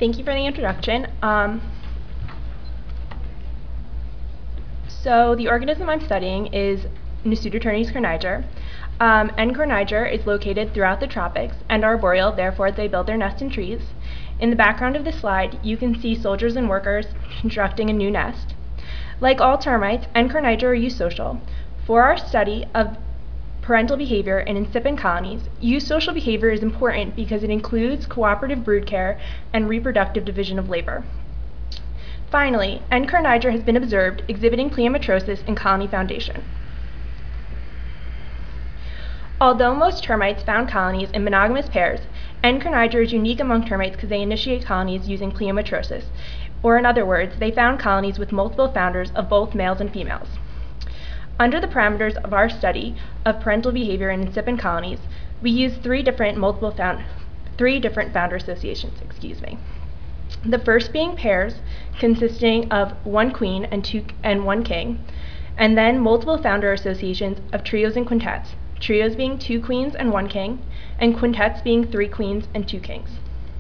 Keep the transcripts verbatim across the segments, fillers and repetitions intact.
Thank you for the introduction. Um, so the organism I'm studying is Pseudoternes corniger. Um, N. corniger is located throughout the tropics and are arboreal, therefore they build their nest in trees. In the background of this slide, you can see soldiers and workers constructing a new nest. Like all termites, N. corniger are eusocial. For our study of parental behavior in incipient colonies, eusocial behavior is important because it includes cooperative brood care and reproductive division of labor. Finally, N. corniger has been observed exhibiting pleiometrosis in colony foundation. Although most termites found colonies in monogamous pairs, N. corniger is unique among termites because they initiate colonies using pleiometrosis, or in other words, they found colonies with multiple founders of both males and females. Under the parameters of our study of parental behavior in incipient colonies, we use three different multiple found, three different founder associations. Excuse me. The first being pairs, consisting of one queen and two and one king, and then multiple founder associations of trios and quintets. Trios being two queens and one king, and quintets being three queens and two kings.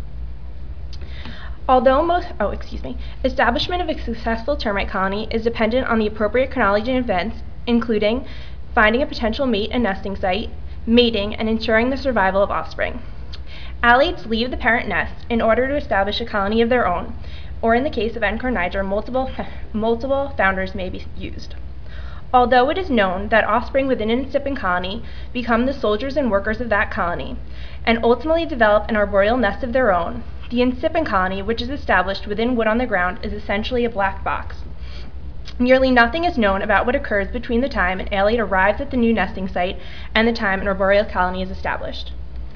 Although most, oh, excuse me, establishment of a successful termite colony is dependent on the appropriate chronology and events, including finding a potential mate and nesting site, mating, and ensuring the survival of offspring. Alates leave the parent nest in order to establish a colony of their own, or in the case of N. corniger, multiple, multiple founders may be used. Although it is known that offspring within an incipient colony become the soldiers and workers of that colony, and ultimately develop an arboreal nest of their own, the incipient colony, which is established within wood on the ground, is essentially a black box. Nearly nothing is known about what occurs between the time an alate arrives at the new nesting site and the time an arboreal colony is established.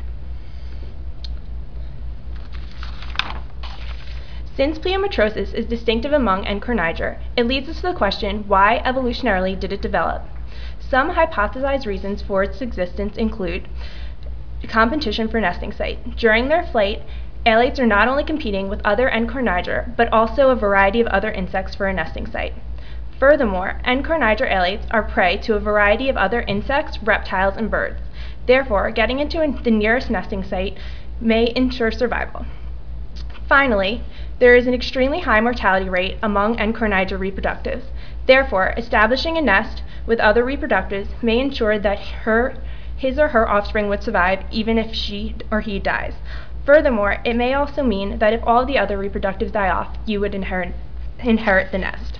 Since pleiometrosis is distinctive among N. corniger, it leads us to the question, why evolutionarily did it develop? Some hypothesized reasons for its existence include competition for nesting site. During their flight, alates are not only competing with other N. corniger, but also a variety of other insects for a nesting site. Furthermore, N. corniger alates are prey to a variety of other insects, reptiles, and birds. Therefore, getting into the nearest nesting site may ensure survival. Finally, there is an extremely high mortality rate among N. corniger reproductives. Therefore, establishing a nest with other reproductives may ensure that her, his or her offspring would survive even if she or he dies. Furthermore, it may also mean that if all the other reproductives die off, you would inherit, inherit the nest.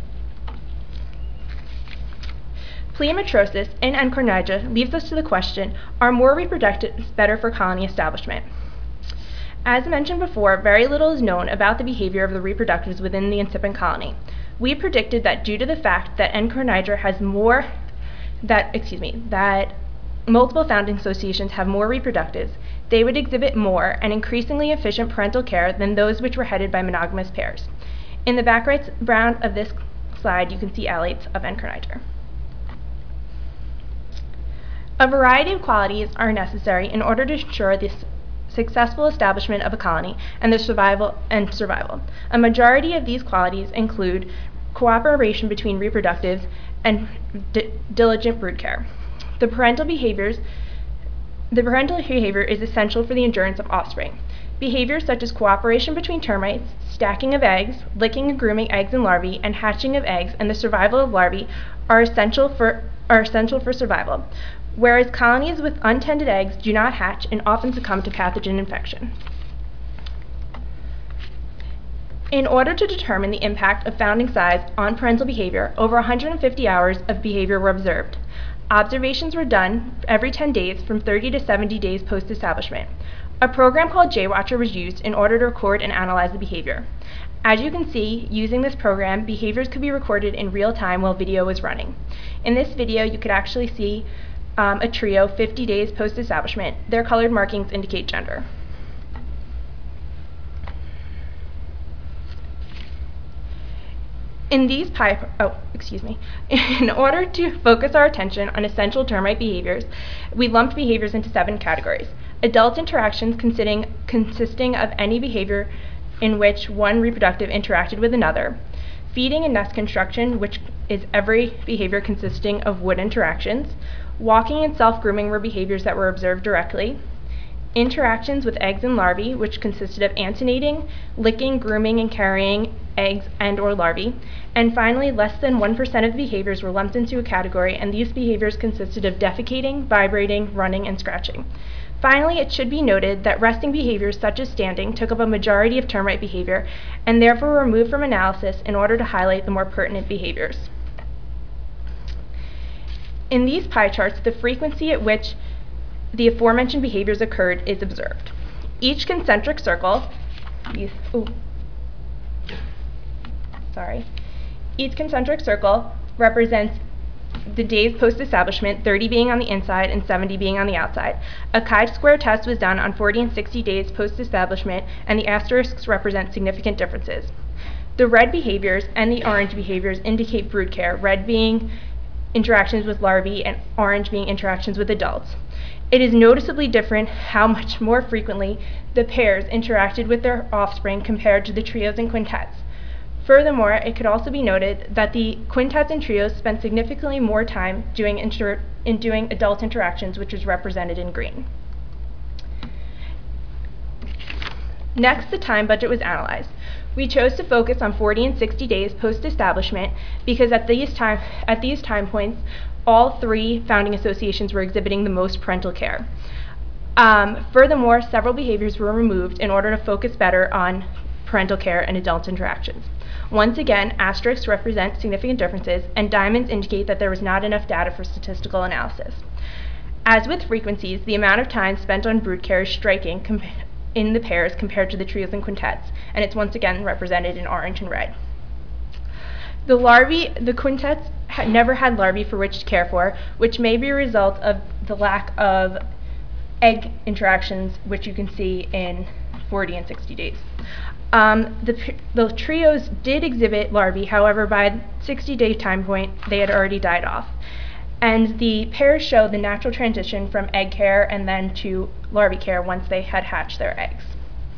Pleiometrosis in N. corniger leaves us to the question, are more reproductives better for colony establishment? As mentioned before, very little is known about the behavior of the reproductives within the incipient colony. We predicted that due to the fact that N. corniger has more, that, excuse me, that multiple founding associations have more reproductives, they would exhibit more and increasingly efficient parental care than those which were headed by monogamous pairs. In the background of this slide, you can see alates of N. corniger. A variety of qualities are necessary in order to ensure this successful establishment of a colony and the survival and survival. A majority of these qualities include cooperation between reproductives and di diligent brood care. The parental behaviors, the parental behavior is essential for the endurance of offspring. Behaviors such as cooperation between termites, stacking of eggs, licking and grooming eggs and larvae, and hatching of eggs and the survival of larvae are essential for are essential for survival. Whereas colonies with untended eggs do not hatch and often succumb to pathogen infection. In order to determine the impact of founding size on parental behavior, over one hundred fifty hours of behavior were observed. Observations were done every ten days from thirty to seventy days post-establishment. A program called JWatcher was used in order to record and analyze the behavior. As you can see, using this program, behaviors could be recorded in real time while video was running. In this video, you could actually see Um, a trio fifty days post-establishment. Their colored markings indicate gender. In these pipe, oh, excuse me. In order to focus our attention on essential termite behaviors, we lumped behaviors into seven categories. Adult interactions consisting, consisting of any behavior in which one reproductive interacted with another. Feeding and nest construction, which is every behavior consisting of wood interactions. Walking and self-grooming were behaviors that were observed directly. interactions with eggs and larvae, which consisted of antenating, licking, grooming, and carrying eggs and or larvae. And finally, less than one percent of behaviors were lumped into a category, and these behaviors consisted of defecating, vibrating, running, and scratching. Finally, it should be noted that resting behaviors such as standing took up a majority of termite behavior and therefore were removed from analysis in order to highlight the more pertinent behaviors. In these pie charts, the frequency at which the aforementioned behaviors occurred is observed. Each concentric circle, ooh, sorry, each concentric circle represents the days post-establishment, thirty being on the inside and seventy being on the outside. A chi-square test was done on forty and sixty days post-establishment, and the asterisks represent significant differences. The red behaviors and the orange behaviors indicate brood care, red being interactions with larvae and orange being interactions with adults. It is noticeably different how much more frequently the pairs interacted with their offspring compared to the trios and quintets. Furthermore, it could also be noted that the quintets and trios spent significantly more time doing inter in doing adult interactions, which is represented in green. Next, the time budget was analyzed. We chose to focus on forty and sixty days post-establishment because at these, time, at these time points, all three founding associations were exhibiting the most parental care. Um, furthermore, several behaviors were removed in order to focus better on parental care and adult interactions. Once again, asterisks represent significant differences, and diamonds indicate that there was not enough data for statistical analysis. As with frequencies, the amount of time spent on brood care is striking in the pairs compared to the trios and quintets, and it's once again represented in orange and red. The larvae, the quintets had never had larvae for which to care for, which may be a result of the lack of egg interactions, which you can see in forty and sixty days. Um, the, the trios did exhibit larvae, however, by the sixty day time point, they had already died off. And the pairs show the natural transition from egg care and then to larvae care once they had hatched their eggs.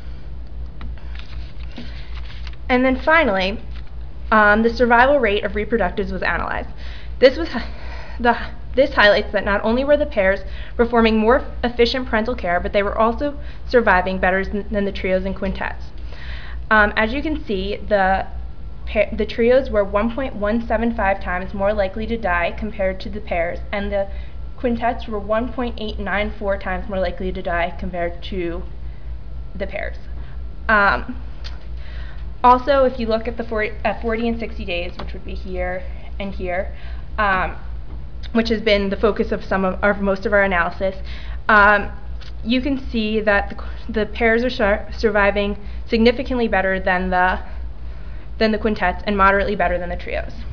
And then finally, um, the survival rate of reproductives was analyzed. This, was the, this highlights that not only were the pairs performing more efficient parental care, but they were also surviving better than, than the trios and quintets. Um, as you can see, the, the trios were one point one seven five times more likely to die compared to the pairs, and the quintets were one point eight nine four times more likely to die compared to the pairs. Um, also, if you look at the forty, at forty and sixty days, which would be here and here, um, which has been the focus of some of, of most of our analysis, um, you can see that the, the pairs are sur surviving significantly better than the, than the quintets and moderately better than the trios.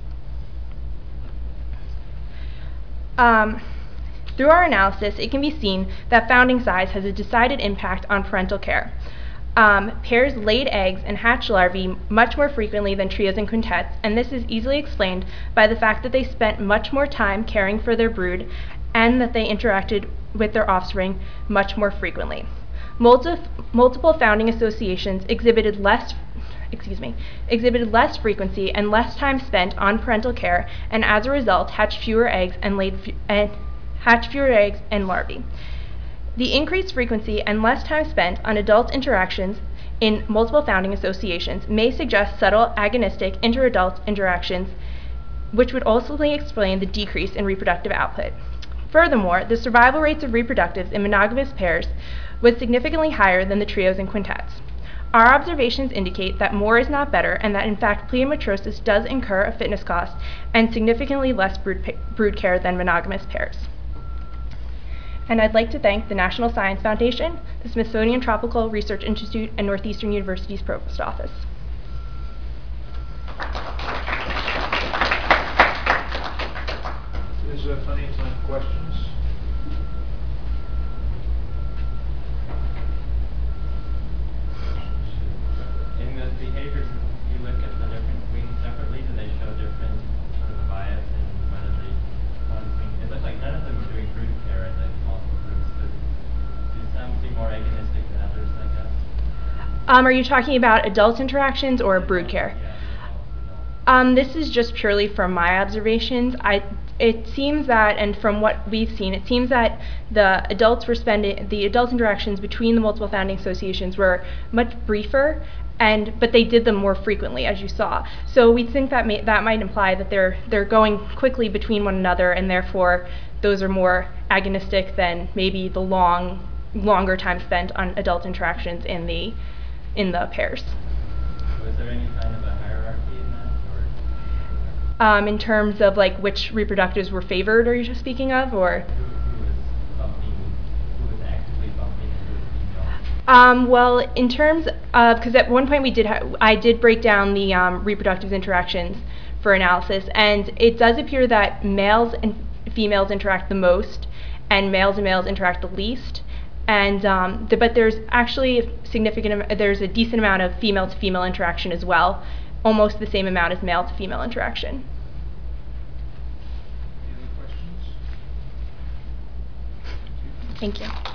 Um, through our analysis, it can be seen that founding size has a decided impact on parental care. Um, pairs laid eggs and hatched larvae much more frequently than trios and quintets, and this is easily explained by the fact that they spent much more time caring for their brood and that they interacted with their offspring much more frequently. Multi multiple founding associations exhibited less, excuse me, exhibited less frequency and less time spent on parental care, and as a result, hatched fewer eggs and laid f and hatched fewer eggs and larvae. The increased frequency and less time spent on adult interactions in multiple founding associations may suggest subtle agonistic inter-adult interactions, which would also explain the decrease in reproductive output. Furthermore, the survival rates of reproductives in monogamous pairs was significantly higher than the trios and quintets. Our observations indicate that more is not better, and that in fact pleiometrosis does incur a fitness cost and significantly less brood, brood care than monogamous pairs. And I'd like to thank the National Science Foundation, the Smithsonian Tropical Research Institute, and Northeastern University's Provost Office. Is there any questions? In those behaviors, you look at the different queens separately. Do they show different sort of bias in whether they one queen? It looks like none of them are doing brood care in the multiple groups, but do some seem more agonistic than others, I guess? Um, are you talking about adult interactions or brood care? Yeah, the adults, adults. Um, this is just purely from my observations. I, it seems that, and from what we've seen, it seems that the adults were spending, the adult interactions between the multiple founding associations were much briefer, and but they did them more frequently, as you saw. So we think that may, that might imply that they're they're going quickly between one another, and therefore those are more agonistic than maybe the long, longer time spent on adult interactions in the in the pairs. Was there any kind of a hierarchy in that, or Um, in terms of like which reproductives were favored, are you just speaking of, or? who, who was bumping, who was actively bumping into a female? Um, well, in terms of, because at one point we did, ha I did break down the um, reproductive interactions for analysis, and it does appear that males and females interact the most, and males and males interact the least. And um, the, but there's actually a significant, there's a decent amount of female to female interaction as well, almost the same amount as male to female interaction. Any other questions? Thank you.